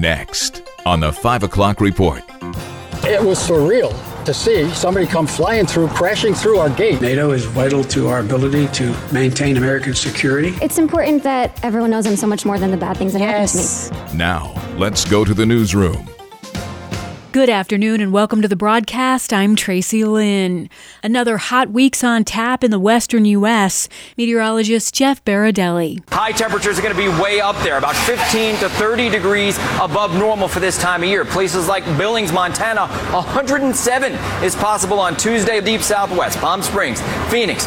Next on the 5 o'clock report. It was surreal to see somebody come flying through, crashing through our gate. NATO is vital to our ability to maintain American security. It's important that everyone knows I'm so much more than the bad things that happen to me. Now, let's go to the newsroom. Good afternoon and welcome to the broadcast. I'm Tracy Lynn. Another hot week's on tap in the western U.S. Meteorologist Jeff Baradelli. High temperatures are going to be way up there, about 15 to 30 degrees above normal for this time of year. Places like Billings, Montana, 107 is possible on Tuesday. Deep Southwest, Palm Springs, Phoenix,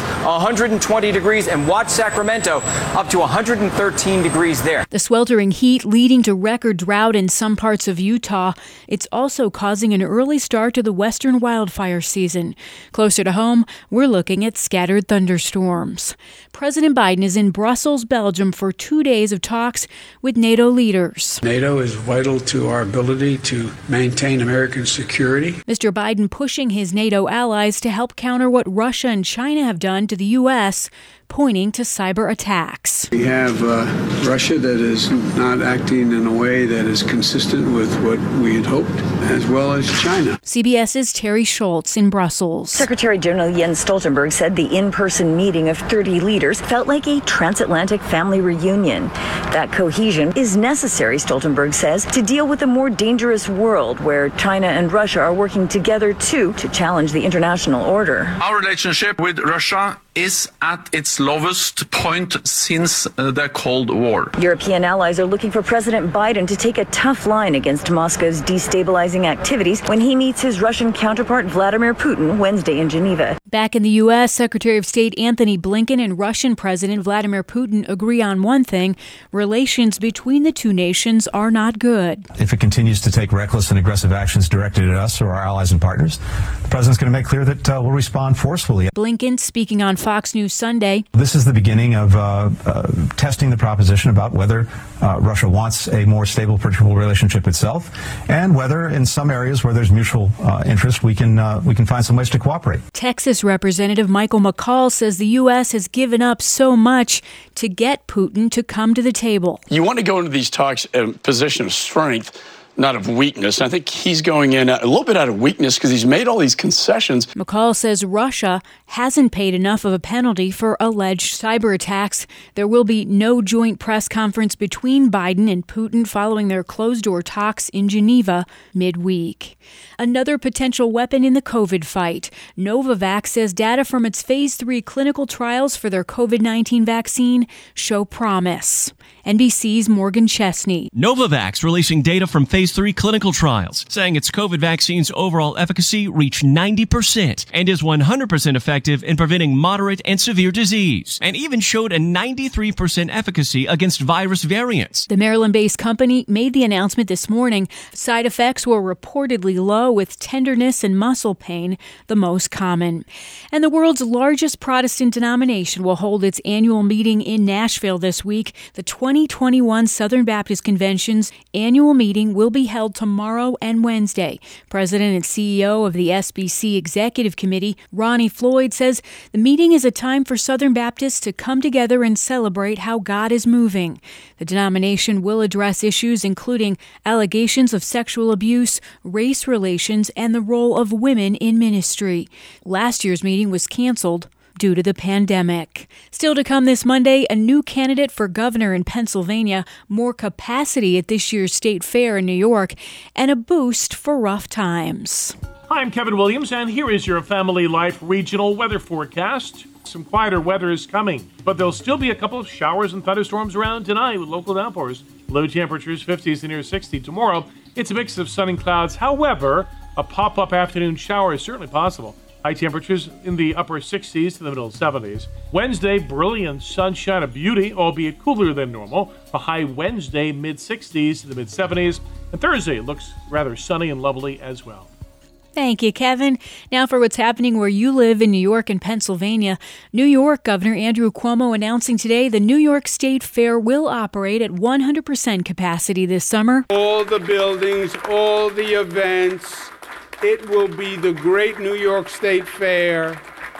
120 degrees, and watch Sacramento up to 113 degrees there. The sweltering heat leading to record drought in some parts of Utah. It's also causing an early start to the western wildfire season. Closer to home, we're looking at scattered thunderstorms. President Biden is in Brussels, Belgium for 2 days of talks with NATO leaders. NATO is vital to our ability to maintain American security. Mr. Biden pushing his NATO allies to help counter what Russia and China have done to the U.S., pointing to cyber attacks. We have Russia that is not acting in a way that is consistent with what we had hoped, as well as China. CBS's Terry Schultz in Brussels. Secretary General Jens Stoltenberg said the in-person meeting of 30 leaders felt like a transatlantic family reunion. That cohesion is necessary, Stoltenberg says, to deal with a more dangerous world where China and Russia are working together too to challenge the international order. Our relationship with Russia is at its lowest point since the Cold War. European allies are looking for President Biden to take a tough line against Moscow's destabilizing activities when he meets his Russian counterpart Vladimir Putin Wednesday in Geneva. Back in the U.S., Secretary of State Anthony Blinken and Russian President Vladimir Putin agree on one thing: relations between the two nations are not good. If it continues to take reckless and aggressive actions directed at us or our allies and partners, the president's going to make clear that we'll respond forcefully. Blinken speaking on Fox News Sunday. This is the beginning of testing the proposition about whether Russia wants a more stable, predictable relationship itself, and whether in some areas where there's mutual interest, we can find some ways to cooperate. Texas Representative Michael McCall says the U.S. has given up so much to get Putin to come to the table. You want to go into these talks in a position of strength, not of weakness. And I think he's going in a little bit out of weakness because he's made all these concessions. McCall says Russia hasn't paid enough of a penalty for alleged cyber attacks. There will be no joint press conference between Biden and Putin following their closed-door talks in Geneva midweek. Another potential weapon in the COVID fight. Novavax says data from its phase 3 clinical trials for their COVID-19 vaccine show promise. NBC's Morgan Chesney. Novavax releasing data from phase 3 clinical trials, saying its COVID vaccine's overall efficacy reached 90% and is 100% effective in preventing moderate and severe disease, and even showed a 93% efficacy against virus variants. The Maryland-based company made the announcement this morning. Side effects were reportedly low, with tenderness and muscle pain the most common. And the world's largest Protestant denomination will hold its annual meeting in Nashville this week. The 2021 Southern Baptist Convention's annual meeting will be held tomorrow and Wednesday. President and CEO of the SBC Executive Committee, Ronnie Floyd, says the meeting is a time for Southern Baptists to come together and celebrate how God is moving. The denomination will address issues including allegations of sexual abuse, race relations, and the role of women in ministry. Last year's meeting was canceled due to the pandemic. Still to come this Monday, a new candidate for governor in Pennsylvania, more capacity at this year's state fair in New York, and a boost for rough times. Hi, I'm Kevin Williams, and here is your Family Life regional weather forecast. Some quieter weather is coming, but there'll still be a couple of showers and thunderstorms around tonight with local downpours. Low temperatures 50s to near 60 tomorrow. It's a mix of sun and clouds. However, a pop-up afternoon shower is certainly possible. High temperatures in the upper 60s to the middle 70s. Wednesday, brilliant sunshine, a beauty, albeit cooler than normal. A high Wednesday, mid-60s to the mid-70s. And Thursday looks rather sunny and lovely as well. Thank you, Kevin. Now for what's happening where you live in New York and Pennsylvania. New York Governor Andrew Cuomo announcing today the New York State Fair will operate at 100% capacity this summer. All the buildings, all the events. It will be the great New York State Fair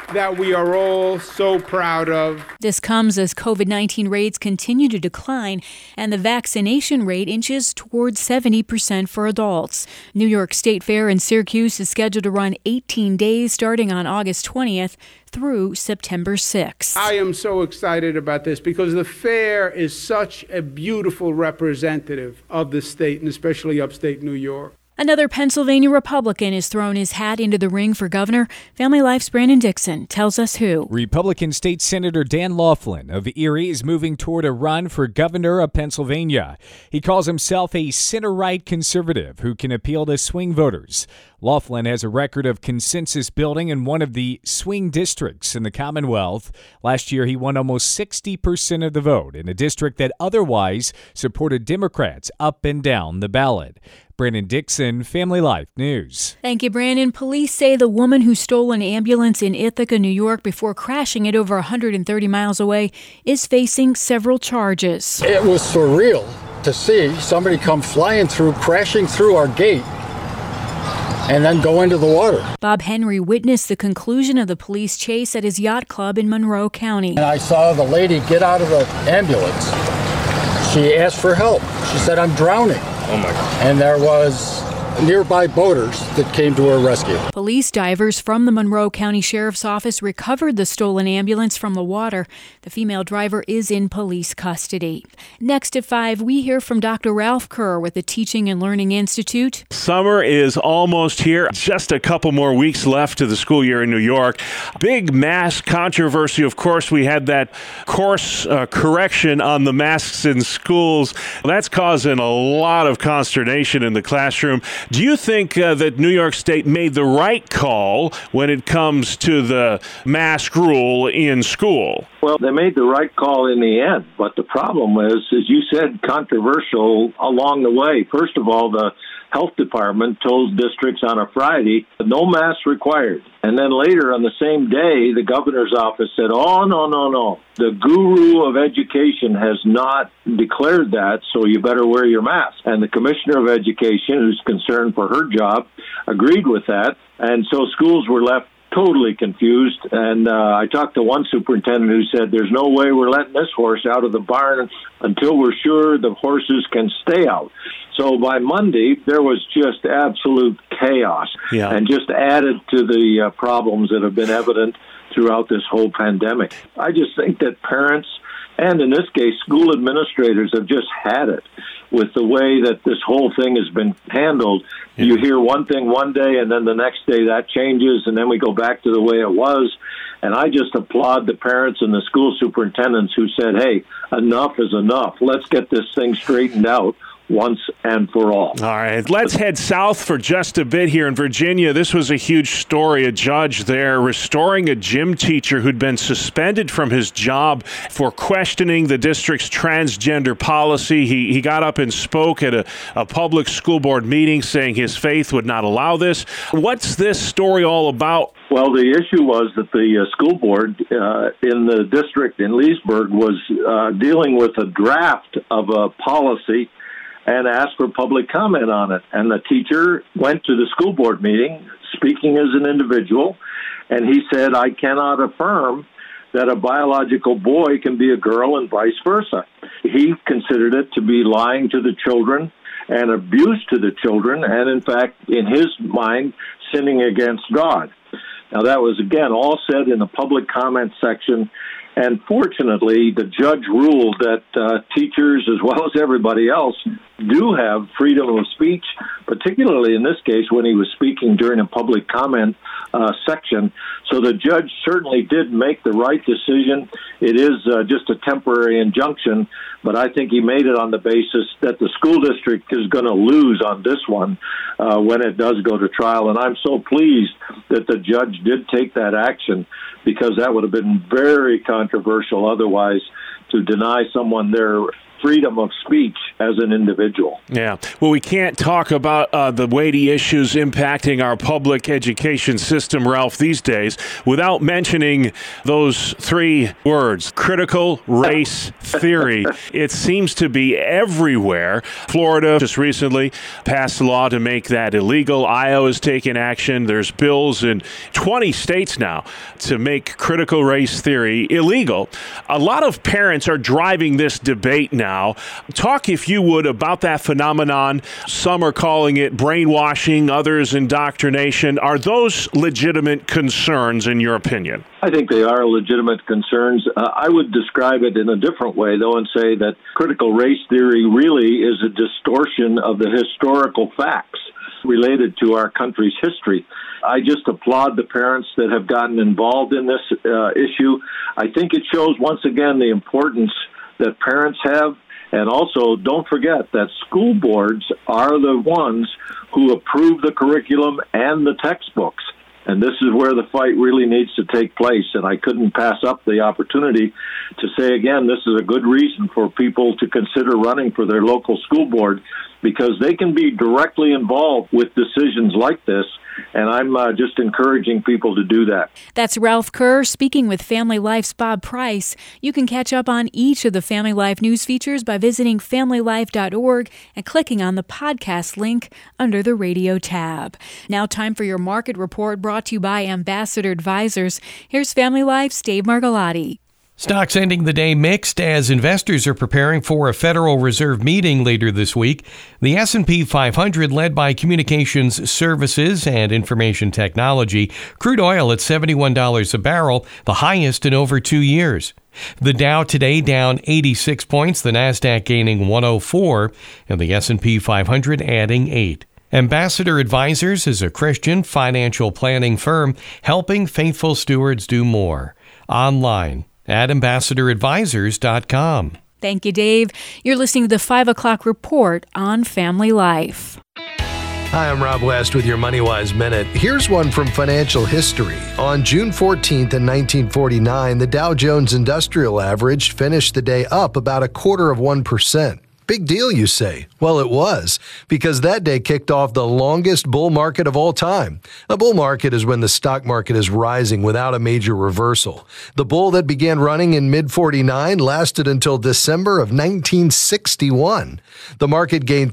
that we are all so proud of. This comes as COVID-19 rates continue to decline and the vaccination rate inches towards 70% for adults. New York State Fair in Syracuse is scheduled to run 18 days starting on August 20th through September 6th. I am so excited about this because the fair is such a beautiful representative of the state, and especially upstate New York. Another Pennsylvania Republican has thrown his hat into the ring for governor. Family Life's Brandon Dixon tells us who. Republican State Senator Dan Laughlin of Erie is moving toward a run for governor of Pennsylvania. He calls himself a center-right conservative who can appeal to swing voters. Laughlin has a record of consensus building in one of the swing districts in the Commonwealth. Last year, he won almost 60% of the vote in a district that otherwise supported Democrats up and down the ballot. Brandon Dixon, Family Life News. Thank you, Brandon. Police say the woman who stole an ambulance in Ithaca, New York, before crashing it over 130 miles away is facing several charges. It was surreal to see somebody come flying through, crashing through our gate, and then go into the water. Bob Henry witnessed the conclusion of the police chase at his yacht club in Monroe County. And I saw the lady get out of the ambulance. She asked for help. She said, "I'm drowning." Oh my God. And there was nearby boaters that came to her rescue. Police divers from the Monroe County Sheriff's Office recovered the stolen ambulance from the water. The female driver is in police custody. Next at 5, we hear from Dr. Ralph Kerr with the Teaching and Learning Institute. Summer is almost here. Just a couple more weeks left to the school year in New York. Big mask controversy. Of course, we had that course correction on the masks in schools. That's causing a lot of consternation in the classroom. Do you think that New York State made the right call when it comes to the mask rule in school? Well, they made the right call in the end, but the problem is, as you said, controversial along the way. First of all, the health department told districts on a Friday, no masks required. And then later on the same day, the governor's office said, oh, no. The guru of education has not declared that, so you better wear your mask. And the commissioner of education, who's concerned for her job, agreed with that. And so schools were left totally confused. And I talked to one superintendent who said, there's no way we're letting this horse out of the barn until we're sure the horses can stay out. So by Monday, there was just absolute chaos and just added to the problems that have been evident throughout this whole pandemic. I just think that parents, and in this case, school administrators, have just had it with the way that this whole thing has been handled. Yeah. You hear one thing one day, and then the next day that changes, and then we go back to the way it was. And I just applaud the parents and the school superintendents who said, hey, enough is enough. Let's get this thing straightened out once and for all. All right, let's head south for just a bit here in Virginia. This was a huge story. A judge there restoring a gym teacher who'd been suspended from his job for questioning the district's transgender policy. He got up and spoke at a public school board meeting saying his faith would not allow this. What's this story all about? Well, the issue was that the school board in the district in Leesburg was dealing with a draft of a policy and asked for public comment on it. And the teacher went to the school board meeting, speaking as an individual, and he said, I cannot affirm that a biological boy can be a girl and vice versa. He considered it to be lying to the children and abuse to the children, and in fact, in his mind, sinning against God. Now, that was, again, all said in the public comment section. And fortunately, the judge ruled that teachers, as well as everybody else, do have freedom of speech, particularly in this case when he was speaking during a public comment section. So the judge certainly did make the right decision. It is just a temporary injunction, but I think he made it on the basis that the school district is going to lose on this one when it does go to trial. And I'm so pleased that the judge did take that action, because that would have been very controversial otherwise, to deny someone their freedom of speech as an individual. Yeah. Well, we can't talk about the weighty issues impacting our public education system, Ralph, these days without mentioning those three words, critical race theory. It seems to be everywhere. Florida just recently passed a law to make that illegal. Iowa's taken action. There's bills in 20 states now to make critical race theory illegal. A lot of parents are driving this debate now. Talk, if you would, about that phenomenon. Some are calling it brainwashing, others indoctrination. Are those legitimate concerns in your opinion? I think they are legitimate concerns. I would describe it in a different way, though, and say that critical race theory really is a distortion of the historical facts related to our country's history. I just applaud the parents that have gotten involved in this issue. I think it shows, once again, the importance that parents have. And also, don't forget that school boards are the ones who approve the curriculum and the textbooks. And this is where the fight really needs to take place. And I couldn't pass up the opportunity to say again, this is a good reason for people to consider running for their local school board, because they can be directly involved with decisions like this. And I'm just encouraging people to do that. That's Ralph Kerr speaking with Family Life's Bob Price. You can catch up on each of the Family Life news features by visiting familylife.org and clicking on the podcast link under the radio tab. Now time for your market report brought to you by Ambassador Advisors. Here's Family Life's Dave Margolotti. Stocks ending the day mixed as investors are preparing for a Federal Reserve meeting later this week. The S&P 500 led by communications services and information technology. Crude oil at $71 a barrel, the highest in over 2 years. The Dow today down 86 points, the Nasdaq gaining 104, and the S&P 500 adding 8. Ambassador Advisors is a Christian financial planning firm helping faithful stewards do more. Online at ambassadoradvisors.com. Thank you, Dave. You're listening to the 5 o'clock report on Family Life. Hi, I'm Rob West with your MoneyWise Minute. Here's one from financial history. On June 14th in 1949, the Dow Jones Industrial Average finished the day up about 0.25%. Big deal, you say? Well, it was, because that day kicked off the longest bull market of all time. A bull market is when the stock market is rising without a major reversal. The bull that began running in mid-49 lasted until December of 1961. The market gained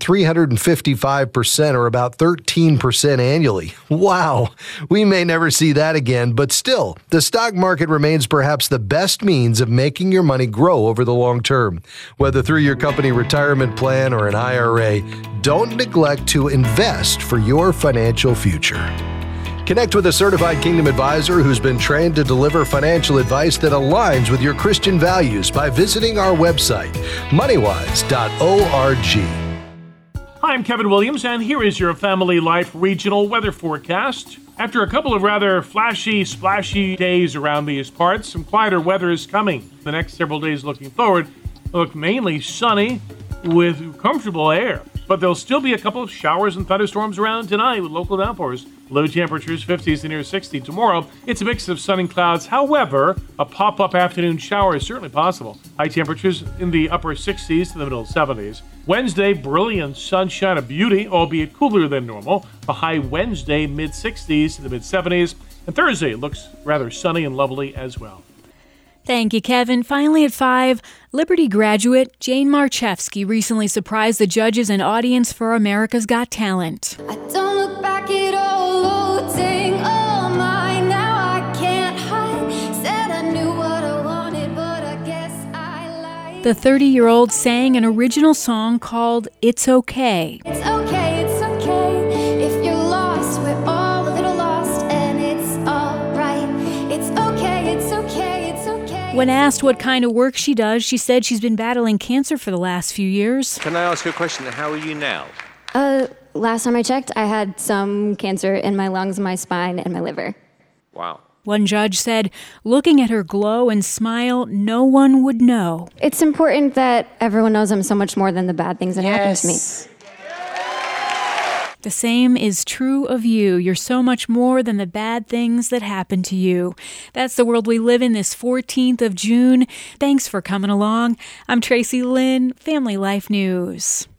355%, or about 13% annually. Wow! We may never see that again, but still, the stock market remains perhaps the best means of making your money grow over the long term. Whether through your company retirement plan or an IRA, don't neglect to invest for your financial future. Connect with a certified Kingdom advisor who's been trained to deliver financial advice that aligns with your Christian values by visiting our website, moneywise.org. Hi, I'm Kevin Williams, and here is your Family Life regional weather forecast. After a couple of rather flashy, splashy days around these parts, some quieter weather is coming. The next several days looking forward look mainly sunny with comfortable air. But there'll still be a couple of showers and thunderstorms around tonight with local downpours. Low temperatures 50s to near 60. Tomorrow, it's a mix of sun and clouds. However, a pop-up afternoon shower is certainly possible. High temperatures in the upper 60s to the middle 70s. Wednesday, brilliant sunshine, a beauty, albeit cooler than normal. A high Wednesday, mid-60s to the mid-70s. And Thursday looks rather sunny and lovely as well. Thank you, Kevin. Finally at 5, Liberty graduate Jane Marchevsky recently surprised the judges and audience for America's Got Talent. I don't look back at all, loading all mine. Now I can't hide. Said I knew what I wanted, but I guess I lied. The 30-year-old sang an original song called It's Okay. It's okay, it's okay. If you're lost, we're all a little lost, and it's all right. It's okay, it's okay. When asked what kind of work she does, she said she's been battling cancer for the last few years. Can I ask you a question? How are you now? Last time I checked, I had some cancer in my lungs, my spine, and my liver. Wow. One judge said, looking at her glow and smile, no one would know. It's important that everyone knows I'm so much more than the bad things that happen to me. The same is true of you. You're so much more than the bad things that happen to you. That's the world we live in this 14th of June. Thanks for coming along. I'm Tracy Lynn, Family Life News.